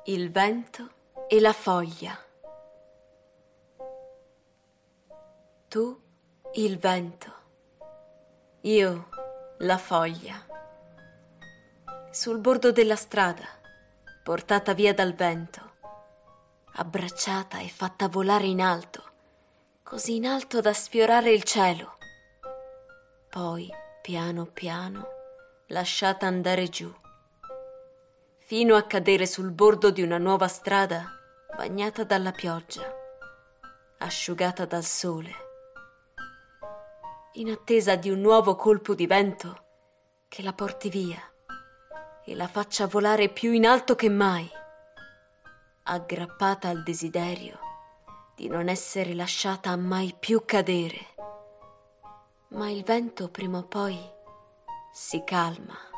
Il vento e la foglia. Tu, il vento, io, la foglia. Sul bordo della strada, portata via dal vento, abbracciata e fatta volare in alto, così in alto da sfiorare il cielo. Poi, piano piano, lasciata andare giù, fino a cadere sul bordo di una nuova strada bagnata dalla pioggia, asciugata dal sole, in attesa di un nuovo colpo di vento che la porti via e la faccia volare più in alto che mai, aggrappata al desiderio di non essere lasciata mai più cadere. Ma il vento prima o poi si calma.